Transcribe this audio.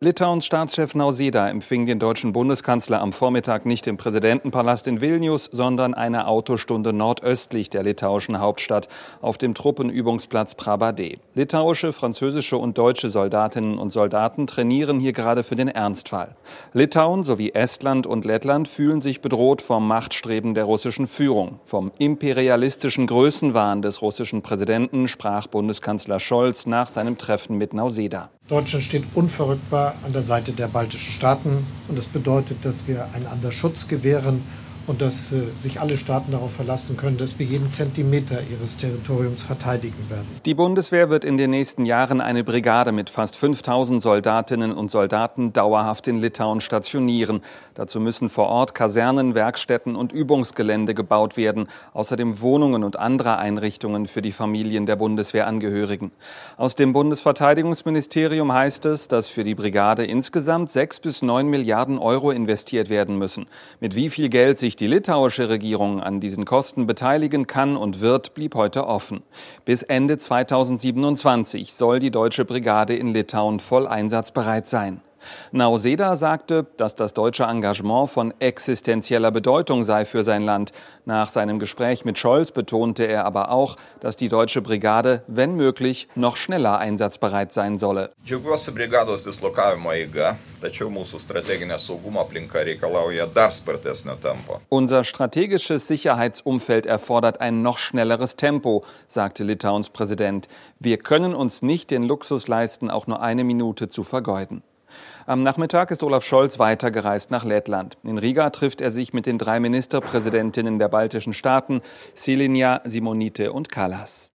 Litauens Staatschef Nausėda empfing den deutschen Bundeskanzler am Vormittag nicht im Präsidentenpalast in Vilnius, sondern eine Autostunde nordöstlich der litauischen Hauptstadt auf dem Truppenübungsplatz Prabadė. Litauische, französische und deutsche Soldatinnen und Soldaten trainieren hier gerade für den Ernstfall. Litauen sowie Estland und Lettland fühlen sich bedroht vom Machtstreben der russischen Führung. Vom imperialistischen Größenwahn des russischen Präsidenten sprach Bundeskanzler Scholz nach seinem Treffen mit Nausėda. Deutschland steht unverrückbar an der Seite der baltischen Staaten. Und das bedeutet, dass wir einander Schutz gewähren und dass sich alle Staaten darauf verlassen können, dass wir jeden Zentimeter ihres Territoriums verteidigen werden. Die Bundeswehr wird in den nächsten Jahren eine Brigade mit fast 5000 Soldatinnen und Soldaten dauerhaft in Litauen stationieren. Dazu müssen vor Ort Kasernen, Werkstätten und Übungsgelände gebaut werden, außerdem Wohnungen und andere Einrichtungen für die Familien der Bundeswehrangehörigen. Aus dem Bundesverteidigungsministerium heißt es, dass für die Brigade insgesamt 6 bis 9 Milliarden Euro investiert werden müssen. Mit wie viel Geld sich die litauische Regierung an diesen Kosten beteiligen kann und wird, blieb heute offen. Bis Ende 2027 soll die deutsche Brigade in Litauen voll einsatzbereit sein. Nausėda sagte, dass das deutsche Engagement von existenzieller Bedeutung sei für sein Land. Nach seinem Gespräch mit Scholz betonte er aber auch, dass die deutsche Brigade, wenn möglich, noch schneller einsatzbereit sein solle. Džiaugiuosi brigados dislokavimo eiga, tačiau mūsų strateginė saugumo aplinka reikalauja dar spartesnio tempo. Unser strategisches Sicherheitsumfeld erfordert ein noch schnelleres Tempo, sagte Litauens Präsident. Wir können uns nicht den Luxus leisten, auch nur eine Minute zu vergeuden. Am Nachmittag ist Olaf Scholz weitergereist nach Lettland. In Riga trifft er sich mit den 3 Ministerpräsidentinnen der baltischen Staaten, Šiliniā, Simonīte und Kallas.